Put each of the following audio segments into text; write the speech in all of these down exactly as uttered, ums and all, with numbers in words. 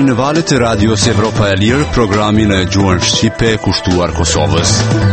në valët e radios Evropa e Lirë, programin e gjuhën shqipe kushtuar Kosovës.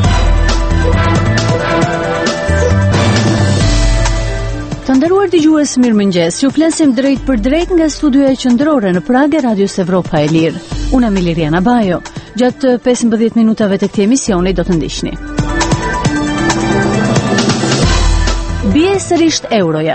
Të nderuar dëgjues, mirëmëngjes. Ju flasim drejt për drejt nga studioja qendrore në Prag e radios Evropa e Lirë. Unë jam Liriana Bajo. Gjatë pesëmbëdhjetë minutave të këtij emisioni do të ndiqni. Bie sërish euroja.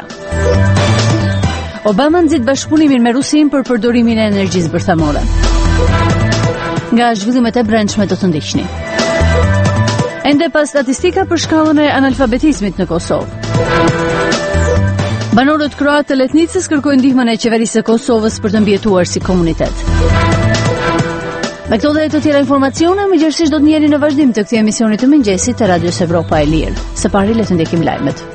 Obama nxit bashkëpunimin me Rusinë për përdorimin e energjisë bërthamore. Nga zhvillimet e brendshme do të ndiqni. Ende pas statistika për shkallën e analfabetizmit në Kosovë. Banorët kroatë të Letnicës kërkojnë ndihmën e qeverisë së Kosovës për të mbijetuar si komunitet. Me këto dhe të tjera informacione, më gjërësisht do të njeri në vazhdim të këtij emisioni të mëngjesit të Radios Evropa e Lirë. Së pari le të ndjekim lajmet.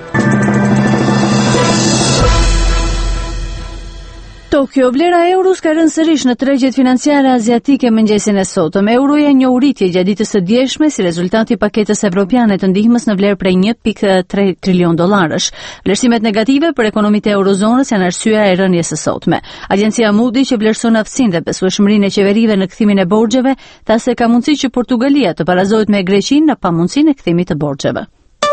Tokyo, vlera e euros ka rënë sërish në tregjet financiare aziatike mëngjesin e sotëm. Euroja njohuritje gjatë ditës së djeshme si rezultati i paketës evropiane të ndihmës në vlerë prej një pikë tre trilion dollarësh. Vlerësimet negative për ekonomitë e eurozonës janë arsyeja e rënies së sotme. Agjencia Moody, që vlerëson aftësinë dhe besueshmërinë e qeverive në kthimin e borxheve, tha se ka mundësi që Portugalia të barazohet me Greqinë në pamundësinë e kthimit të borxheve.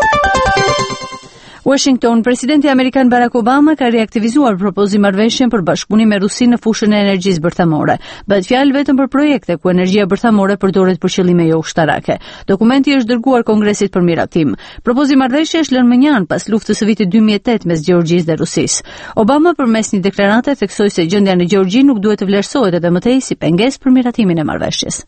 Washington, presidenti amerikan Barack Obama ka reaktivizuar propozim marrëveshjen për bashkëpunim me Rusinë në fushën e energjisë bërthamore. Bëhet fjalë vetëm për projekte ku energjia bërthamore përdoret për qëllime jo ushtarake. Dokumenti është dërguar Kongresit për miratim. Propozimi marrëveshje është lënë mënjan pas luftës së vitit dy mijë e tetë mes Gjeorgjisë dhe Rusisë. Obama përmes një deklarate theksoi se gjendja në Gjeorgji nuk duhet të vlerësohet edhe më tej si pengesë për miratimin e marrëveshjes.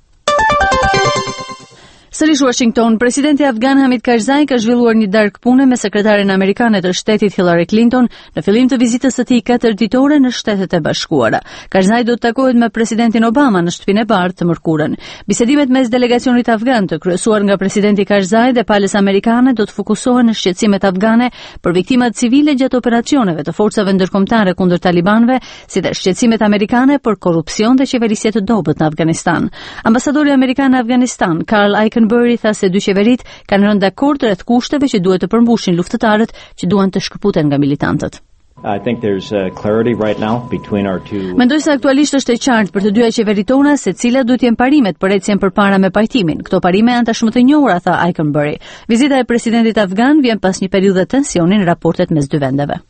Sërish Washington, presidenti afgan Hamid Karzai ka zhvilluar një darkë pune me sekretaren amerikane të shtetit Hillary Clinton në fillim të vizitës së tij katër ditore në Shtetet e Bashkuara. Karzai do të takohet me presidentin Obama në shtëpinë e bardhë të mërkurën. Bisedimet mes delegacionit afgan të kryesuar nga presidenti Karzai dhe palës amerikane do të fokusohen në shqetësimet afgane për viktimat civile gjatë operacioneve të forcave ndërkombëtare kundër talibanëve, si dhe shqetësimet amerikane për korrupsion dhe qeverisje të dobët në Afganistan. Ambasadori amerikan në Afganistan, Karl Eikenberry, tha se dy qeverit kanë rënë dakord rreth kushteve që duhet të përmbushin luftëtarët që duan të shkëputen nga militantët. I think there's uh, clarity right now between our two. Mendoj se aktualisht është e qartë për të dyja qeverit tona se cilat duhet jenë parimet për ecjen përpara me pajtimin. Këto parime janë tashmë të njohura, tha Eikenberry. Vizita e presidentit afgan vjen pas një periudhe tensioni në raportet mes dy vendeve.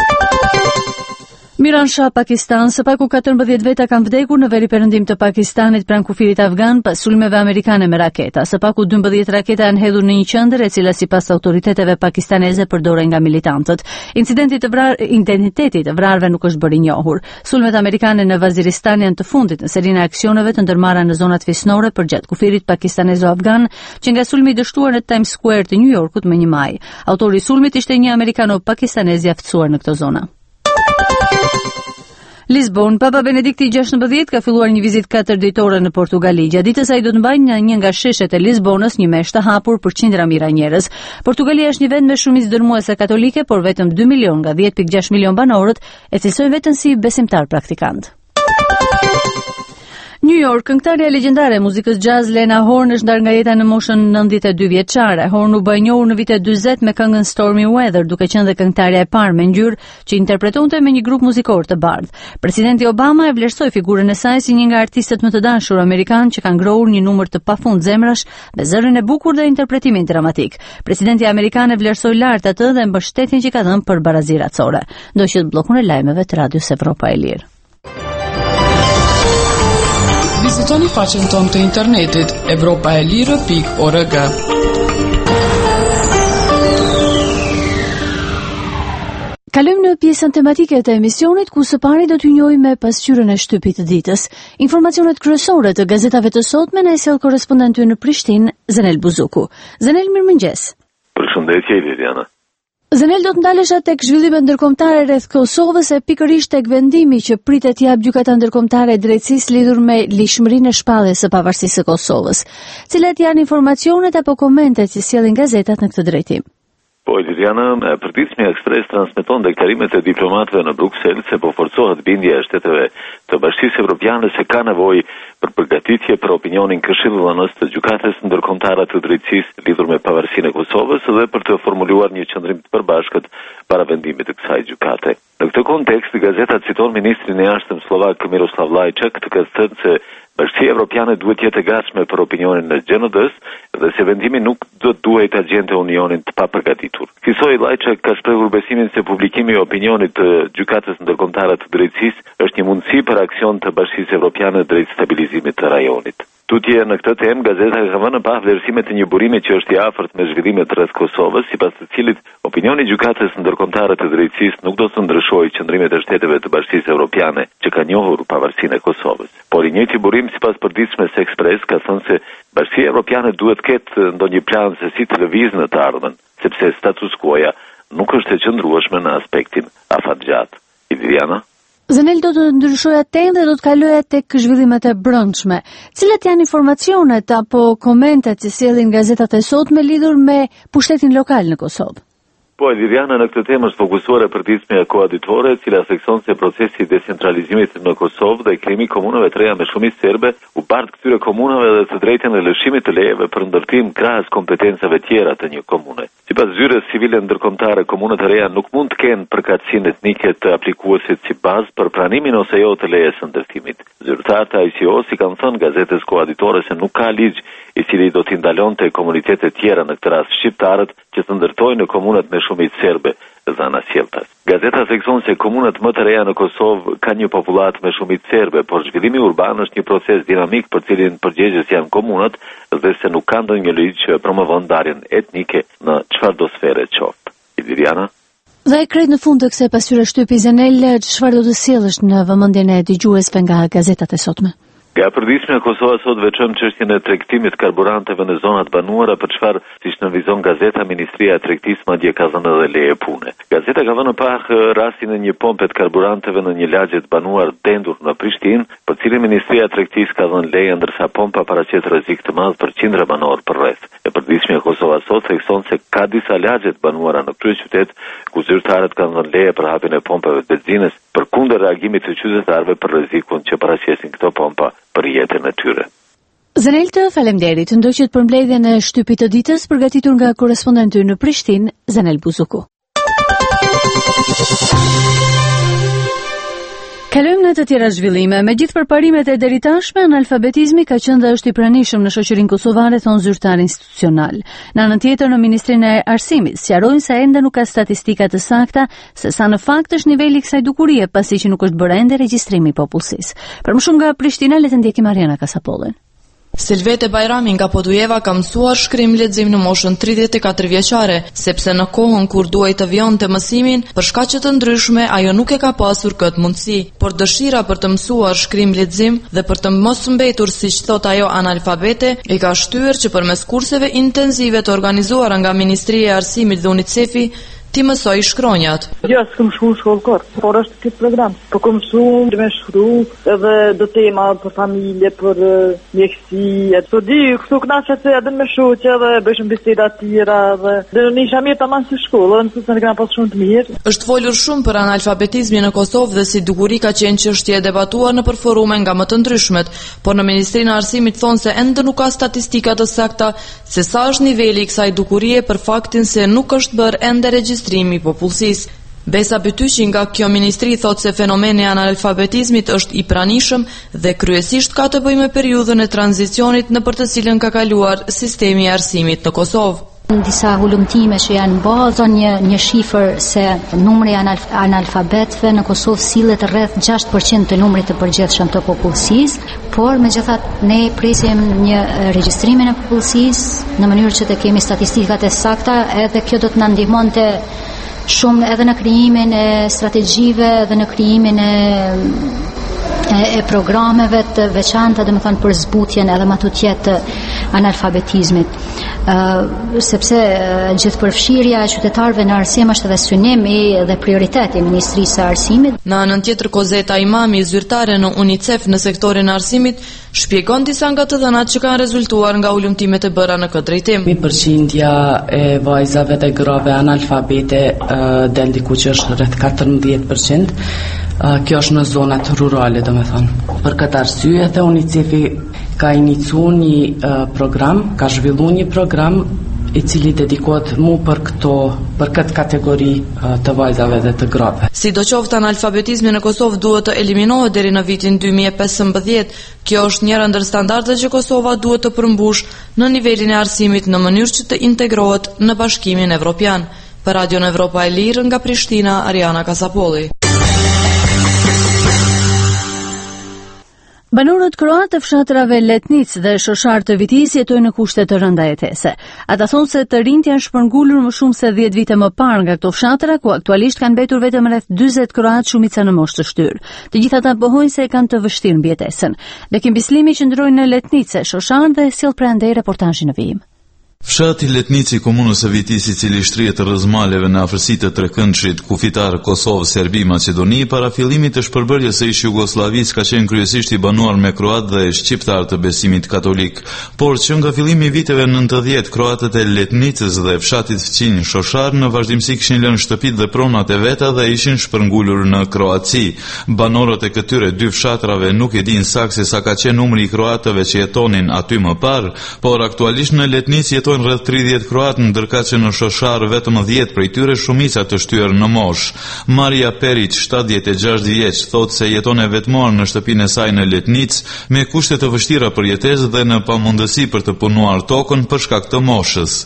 Miran Shah, Pakistan. Së paku katërmbëdhjetë veta kanë vdekur në veriperëndim të Pakistanit pranë kufirit afgan pas sulmeve amerikane me raketa. Së paku dymbëdhjetë raketa janë hedhur në një qendër e cila sipas autoriteteve pakistaneze përdoren nga militantët. Incidenti të vrar, identiteti të vrarëve nuk është bërë i njohur. Sulmet amerikane në Vaziristan janë të fundit në serinë e aksioneve të ndërmarra në zonat fisnore përgjatë kufirit pakistanezo-afgan, që nga sulmi i dështuar në Times Square të New Yorkut më një maj. Autori i sulmit ishte një amerikano-pakistanez i aftësuar në këtë zonë. Lisbon, Papa Benedikti gjashtëmbëdhjetë ka filluar një vizitë katër ditore në Portugali. Gjatë ditës ai do të mbajë në një nga sheshet e Lisbonës një mesh të hapur për qindra mijëra njerëz. Portugalia është një vend me shumicë dërmuese katolike, por vetëm dy milion nga dhjetë pikë gjashtë milion banorët e cilësojnë veten si besimtar praktikant. New York, këngëtarja legjendare e muzikës jazz Lena Horne është ndarë nga jeta në moshën nëntëdhjetë e dy vjeçare. Horne u bë e njohur në vitet dyzet me këngën Stormy Weather, duke qenë dhe këngëtarja e parë me ngjyrë që interpretonte me një grup muzikor të bardhë. Presidenti Obama e vlerësoi figurën e saj si një nga artistët më të dashur amerikanë që kanë ngrohur një numër të pafund zemrash me zërin e bukur dhe interpretimin dramatik. Presidenti amerikan e vlerësoi lart atë dhe mbështetjen që ka dhënë për barazi racore. Ndoqët bllokun e lajmeve të Radios Evropa e Lirë. Vizitoni faqen tonë të internetit evropa e lirë pikë org. Kalojmë në pjesën tematike të emisionit, ku së pari do t'ju njohim me pasqyrën e shtypit të ditës. Informacionet kryesore të gazetave të sotme na sjell korrespondenti në Prishtinë, Zenel Buzuku. Zenel, mirëmëngjes. Përshëndetje, Liliana. Zenel, do të ndalesha tek zhvillimet ndërkombëtare rreth Kosovës e pikërisht tek vendimi që pritet t'i jap gjykata ndërkombëtare drejtësisë lidhur me lishmërinë e shpalljes së pavarësisë së Kosovës. Cilat janë informacionet apo komentet që sjellin gazetat në këtë drejtim? Po, Liliana, përditshmja Ekspres transmeton deklarimet e diplomatëve në Bruksel se po forcohet bindja e shteteve të Bashkisë Evropiane se ka nevojë për përgatitje për opinionin këshillëdhënës të gjykatës ndërkombëtare të drejtësisë lidhur me pavarësinë e Kosovës dhe për të formuluar një qëndrim të përbashkët para vendimit të kësaj gjykate. Në këtë kontekst, gazeta citon ministrin e jashtëm slovak Miroslav Lajčak, të ka thënë se Bashkia Evropiane duhet jetë e gatshme për opinionin e G N D-s dhe se vendimi nuk do të duhet ta gjente Unionin të papërgatitur. Kësaj Lajčak ka shprehur besimin se publikimi i opinionit të gjykatës ndërkombëtare të drejtësisë është një mundësi për aksion të Bashkisë Evropiane drejt stabilizimit të rajonit. Tutje në këtë temë, gazeta ka vënë pa vlerësime të një burimi që është i afërt me zhvillimet rreth Kosovës, sipas të cilit opinioni i gjykatës ndërkombëtare të drejtësisë nuk do të ndryshojë qëndrimet e shteteve të Bashkisë Evropiane që kanë njohur pavarësinë e Kosovës. Por i njëjti burim sipas përditshmes Ekspres ka thënë se Bashkia Evropiane duhet të ketë ndonjë plan se si të lëvizë në të ardhmen, sepse status quo-ja nuk është e qëndrueshme në aspektin afatgjat. Liliana? Zanel do të ndryshoja temë dhe do të kaloja tek zhvillimet e brendshme. Cilat janë informacionet apo komentet që sjellin gazetat e sotme lidhur me pushtetin lokal në Kosovë? Po, Liliana, në këtë temë është fokusuar e përditshmja koaditore, e cila thekson se procesi i decentralizimit në Kosovë dhe krijimi i komunave të reja me shumicë serbe u bart këtyre komunave dhe të drejtën e lëshimit të lejeve për ndërtim krahas kompetencave tjera të një komune. Sipas zyrës civile ndërkombëtare, komunat e reja nuk mund të kenë përkatësinë etnike të aplikuesit si bazë për pranimin ose jo të lejes së ndërtimit. Zyrtarët e I C O si kanë thënë gazetës koaditore se nuk ka ligj i cili do t'i ndalonte komunitetet tjera, në këtë rast shqiptarët, që të ndërtojnë në komunat me shumicë serbe dhe anasjelltas. Gazeta thekson se komunat më të reja në Kosovë kanë një popullat me shumicë serbe, por zhvillimi urban është një proces dinamik për cilin përgjegjës janë komunat dhe se nuk ka ndonjë ligj që promovon ndarjen etnike në çfarëdo sfere qoftë. Liliana? Dhe e krejt në fund të kësaj pasqyre shtypi Zanel, çfarë do të sjellësh në vëmendjen e dëgjuesve nga gazetat e sotme? Nga përditshmja Kosova sot veçojmë çështjen e tregtimit të karburanteve në zonat banuara, për çfarë, siç nënvizon gazeta, Ministria e Tregtisë madje ka dhënë edhe leje pune. Gazeta ka vënë pak rastin e një pompe të karburanteve në një lagje të banuar dendur në Prishtinë, për cilin Ministria e Tregtisë ka dhënë leje, ndërsa pompa paraqet rrezik të madh për qindra banor përreth. E përditshmja Kosova sot thekson se ka disa lagje të banuara në kryeqytet ku zyrtarët kanë dhënë leje për hapjen e pompave të benzinës përkundër reagimit të qytetarëve për rrezikun që paraqesin këto pompa për jetën e tyre. Zanel, të faleminderit, ndoqët për mbledhjen e shtypit të ditës përgatitur nga korrespondenti në Prishtinë, Zanel Buzuku. Kalojmë në të tjera zhvillime. Me gjithë përparimet e deri tashme, analfabetizmi ka qenë dhe është i pranishëm në shoqërinë kosovare, thon zyrtar institucional. Në anën tjetër, në Ministrinë e Arsimit sqarojnë se ende nuk ka statistika të sakta se sa në fakt është niveli i kësaj dukurie, pasi që nuk është bërë ende regjistrimi i popullsisë. Për më shumë nga Prishtina, le të ndjekim Mariana Kasapollën. Selvete Bajrami nga Podujeva ka mësuar shkrim lexim në moshën tridhjetë e katër vjeçare, sepse në kohën kur duhej të vjonte mësimin, për shkaqe të ndryshme ajo nuk e ka pasur këtë mundësi, por dëshira për të mësuar shkrim lexim dhe për të mos mbetur siç thot ajo analfabete, e ka shtyer që përmes kurseve intensive të organizuara nga Ministria e Arsimit dhe UNICEF-i ti mësoj shkronjat. Jo, s'kam shku shkollë kort, por është këtë program. Po kom mësu me shkru edhe do tema për familje, për mjekësi. Po di, këtu knaqet se edhe me shoqe edhe bëshëm biseda tjera dhe dhe në isha mirë të manë si shkollë, në nësë në këna pas shumë të mirë. Është folur shumë për analfabetizmi në Kosovë dhe si dukuri ka qenë çështje e debatuar në përforume nga më të ndryshmet, por në Ministrinë e Arsimit thonë se ende nuk ka statistika të sakta se sa është niveli i kësaj dukurie për faktin se nuk është bërë ende regjistrimi i popullsisë. Besa Bytyqi nga kjo ministri thot se fenomeni i analfabetizmit është i pranishëm dhe kryesisht ka të bëjë me periudhën e tranzicionit në për të cilën ka kaluar sistemi i arsimit në Kosovë. Në disa hulumtime që janë bërë, një, një shifër se numri analf analfabetëve në Kosovë sillet rreth gjashtë përqind të numrit të përgjithshëm të popullsisë, por megjithatë ne presim një regjistrimin e popullsisë në mënyrë që të kemi statistikat e sakta, edhe kjo do të na ndihmonte shumë edhe në krijimin e strategjive dhe në krijimin e e, e programeve të veçanta, domethënë për zbutjen edhe matutjet të analfabetizmit. Uh, sepse uh, gjithëpërfshirja e qytetarëve në arsim është edhe synimi dhe prioriteti i Ministrisë së Arsimit. Në anën tjetër, Kozeta Imami, zyrtare në UNICEF në sektorin e arsimit, shpjegon disa nga të dhënat që kanë rezultuar nga ulëmtimet e bëra në këtë drejtim. Përqindja e vajzave dhe grave analfabete uh, del diku që është rreth katërmbëdhjetë përqind. Uh, kjo është në zonat rurale, do me thonë. Për këtë arsye, dhe UNICEF-i ka inicu një uh, program, ka zhvillu një program i cili dedikohet mu për këto, për këtë kategori uh, të vajzave dhe të grave. Sidoqoftë, analfabetizmi në Kosovë duhet të eliminohet deri në vitin dy mijë e pesëmbëdhjetë. Kjo është njëra ndër standardet që Kosova duhet të përmbush në nivelin e arsimit në mënyrë që të integrohet në Bashkimin Evropian. Për Radio Evropa e Lirë nga Prishtina, Ariana Kasapolli. Banorët kroatë të fshatrave Letnic dhe Shoshar të Vitis jetojnë në kushte të rënda jetese. Ata thonë se të rinjt janë shpërngulur më shumë se dhjetë vite më parë nga këto fshatra, ku aktualisht kanë mbetur vetëm rreth dyzet kroatë, shumica në moshë të shtyrë. Të gjithë ata pohojnë se kanë të vështirë mbjetesën. Bekim Bislimi qëndrojnë në Letnic e Shoshar dhe sjell prandej reportazhin në vijim. Fshati Letnici, komunës së Vitis, i cili shtrihet rreth maleve në afërsitë të trekëndshit kufitar Kosovë, Serbi, Maqedoni, para fillimit të shpërbërjes së ish Jugosllavisë ka qenë kryesisht i banuar me kroatë dhe shqiptar të besimit katolik, por që nga fillimi i viteve nëntëdhjetë, kroatët e Letnicës dhe fshatit fqinj Shoshar në vazhdimsi kishin lënë shtëpitë dhe pronat e veta dhe ishin shpërngulur në Kroaci. Banorët e këtyre dy fshatrave nuk e dinë saktë se sa ka qenë numri i kroatëve që jetonin aty më parë, por aktualisht në Letnicë jetojnë rreth tridhjetë kroatë, ndërkaq që në Shoshar vetëm dhjetë prej tyre, shumica të shtyër në moshë. Maria Peric, shtatëdhjetë e gjashtë vjeç, thotë se jeton e vetmuar në shtëpinë e saj në Letnicë me kushte të vështira për jetesë dhe në pamundësi për të punuar tokën për shkak të moshës.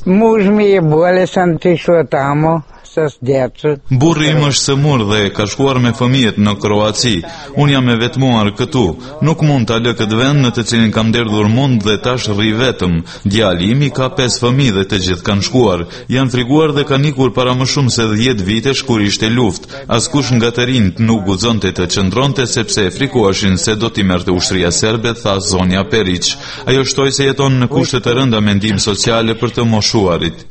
Burri im është sëmur dhe ka shkuar me fëmijët në Kroaci. Unë jam e vetmuar këtu. Nuk mund ta lë këtë vend në të cilin kam derdhur mund dhe tash rri vetëm. Djali im i ka pesë fëmijë dhe të gjithë kanë shkuar. Janë triguar dhe kanë ikur para më shumë se dhjetë vitesh kur ishte luftë. Askush nga të rinjt nuk guxonte të qëndronte sepse e frikuashin se do t'i merrte ushtria serbe, tha Zonja Peric. Ajo shtoi se jeton në kushte të rënda me ndihmë sociale për të moshuarit.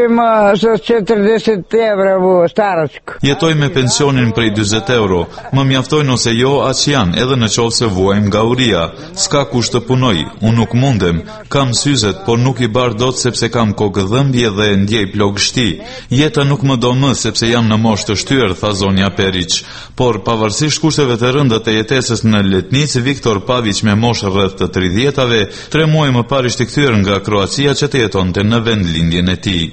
Jetoj me pensionin prej dyzet euro. Më mjaftojnë ose jo, aq janë, edhe në qoftë se vuajm nga uria. S'ka kush të punoj, unë nuk mundem. Kam syzet, por nuk i bar dot sepse kam kokëdhëmbje dhe ndjej plogështi. Jeta nuk më do më sepse jam në moshë të shtyrë, tha Zonja Peric. Por pavarësisht kushteve të rënda të jetesës në Letnicë, Viktor Pavić me moshë rreth të tridhjetave, tre muaj më parë ishte kthyer nga Kroacia që të jetonte në vendlindjen e tij.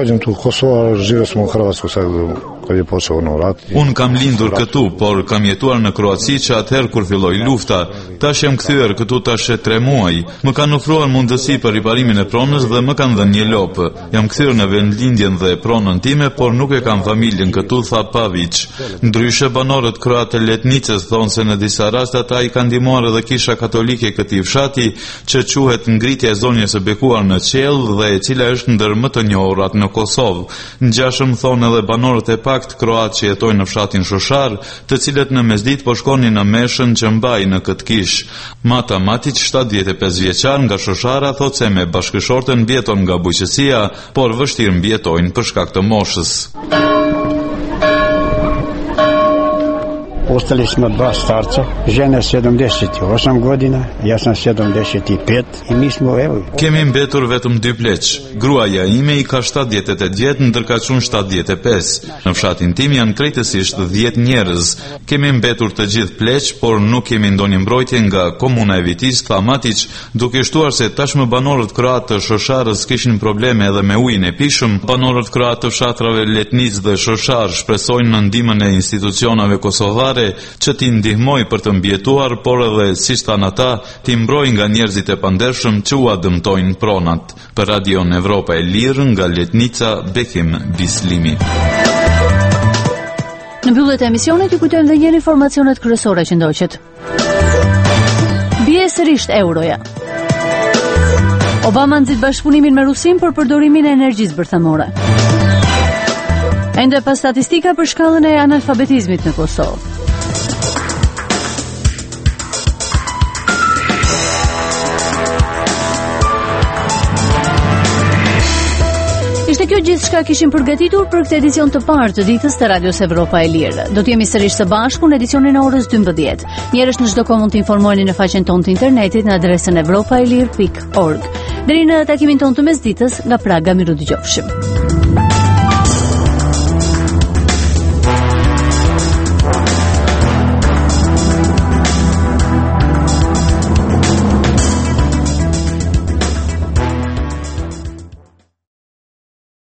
Unë kam lindur këtu, por kam jetuar në Kroaci që atëherë kur filloi lufta. Tash jam kthyer këtu tash e tre muaj. Më kanë ofruar mundësi për riparimin e pronës dhe më kanë dhënë një lopë. Jam kthyer në vendlindjen dhe pronën time, por nuk e kam familjen këtu, tha Pavić. Ndryshe, banorët kroatë të Letnicës thonë se në disa raste ata i kanë ndihmuar edhe kisha katolike këtij fshati, që quhet Ngritja e Zonjës së Bekuar në Qell dhe e cila është ndër më të njohurat në Kosovë. Ngjashëm thonë edhe banorët e pakt kroatë që jetojnë në fshatin Shoshar, të cilët në mesditë po shkonin në meshën që mbaj në këtë kish. Mata Matic, shtatëdhjetë e pesë vjeçar nga Shoshara, thotë se me bashkëshorten mbjeton nga bujqësia, por vështirë mbjetojnë për shkak të moshës. Ostali smo dva starca, žena sedamdeset i osam godina, ja sam sedamdeset i pet i mi smo evo. Kemi mbetur vetëm dy pleq. Gruaja ime i ka shtatëdhjetë e tetë, ndërkaq unë shtatëdhjetë e pesë. Në fshatin tim janë krejtësisht dhjetë njerëz. Kemi mbetur të gjithë pleq, por nuk kemi ndonjë mbrojtje nga komuna e Vitis, tha Matic, duke shtuar se tashmë banorët kroatë të Shosharës kishin probleme edhe me ujin e pishëm. Banorët kroatë të fshatrave Letnicë dhe Shoshar shpresojnë në ndihmën e institucionave kosovare që t'i ndihmoj për të mbjetuar, por edhe, siç thanë ata, t'i mbroj nga njerëzit e pandershëm që u dëmtojnë pronat. Për Radio Evropa e Lirë nga Letnica, Bekim Bislimi. Në mbyllet e emisionit ju kujtojmë dhe njëri informacionet kryesore që ndoqet. Bie sërish euroja. Obama nxit bashkëpunimin me Rusin për përdorimin e energjisë bërthamore. Ende pas statistika për shkallën e analfabetizmit në Kosovë. Ishte kjo gjithçka kishim përgatitur për këtë edicion të parë të ditës të Radios Evropa e Lirë. Do të jemi sërish së bashku në edicionin e orës dymbëdhjetë. Njerësh në çdo kohë mund të informoheni në faqen tonë të internetit në adresën evropaelir pikë org. Deri në takimin tonë të mesditës, nga Praga miru dëgjofshim.